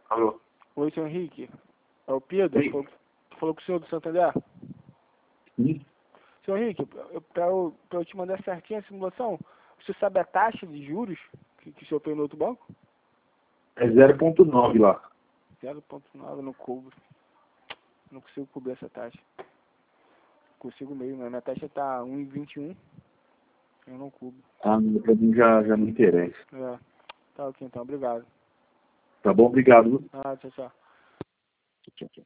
Alô? Oi, senhor Henrique. É o Pedro. Sim. Falou com o senhor do Santander. Sim. Senhor Henrique, pra eu te mandar certinho a simulação, você sabe a taxa de juros que o senhor tem no outro banco? É 0,9 lá. 0,9 no cubro. Não consigo cobrir essa taxa. Consigo mesmo, né? Minha taxa tá 1,21. Eu não cubro. Ah, pra mim já não interessa. É. Tá ok, então. Obrigado. Tá bom? Obrigado. Ah, tchau, tchau. Tchau, tchau.